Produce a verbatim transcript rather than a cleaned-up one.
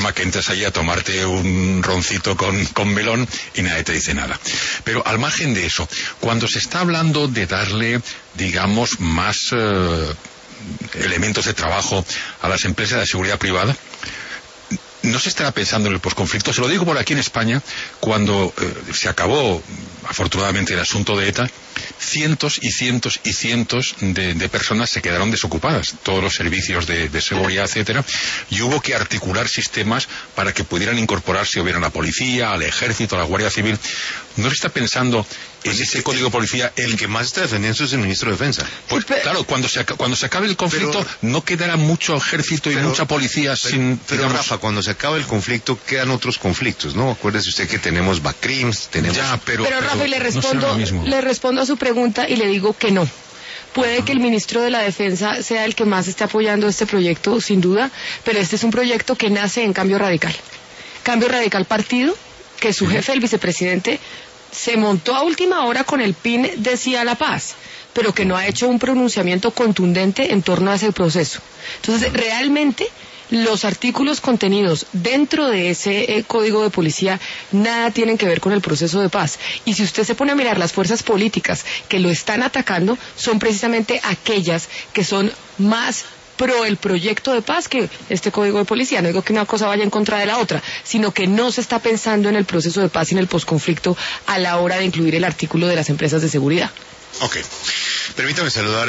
forma que entras allí a tomarte un roncito con, con melón y nadie te dice nada. Pero al margen de eso, cuando se está hablando de darle, digamos, más eh, elementos de trabajo a las empresas de seguridad privada, ¿no se estará pensando en el posconflicto? Se lo digo por aquí en España, cuando eh, se acabó, afortunadamente, el asunto de ETA, cientos y cientos y cientos de, de personas se quedaron desocupadas, todos los servicios de, de seguridad, etcétera, y hubo que articular sistemas para que pudieran incorporarse o bien a la policía, al ejército, a la Guardia Civil. ¿No se está pensando en ese código de policía? El, el que más está defendiendo es el ministro de Defensa. Pues claro, cuando se, cuando se acabe el conflicto, pero, no quedará mucho ejército y pero, mucha policía pero, sin... Pero digamos, Rafa, cuando se acabe el conflicto quedan otros conflictos, ¿no? Acuérdese usted que tenemos BACRIMS, tenemos... Ya, pero, pero Rafa, pero, le respondo, no le respondo a su pregunta y le digo que no. Puede que el ministro de la Defensa sea el que más esté apoyando este proyecto, sin duda, pero este es un proyecto que nace en Cambio Radical. Cambio Radical partido, que su jefe, el vicepresidente, se montó a última hora con el P I N de Sí a la Paz, pero que no ha hecho un pronunciamiento contundente en torno a ese proceso. Entonces, realmente, los artículos contenidos dentro de ese eh, código de policía nada tienen que ver con el proceso de paz. Y si usted se pone a mirar las fuerzas políticas que lo están atacando, son precisamente aquellas que son más pro el proyecto de paz que este código de policía. No digo que una cosa vaya en contra de la otra, sino que no se está pensando en el proceso de paz y en el posconflicto a la hora de incluir el artículo de las empresas de seguridad. Ok. Permítame saludar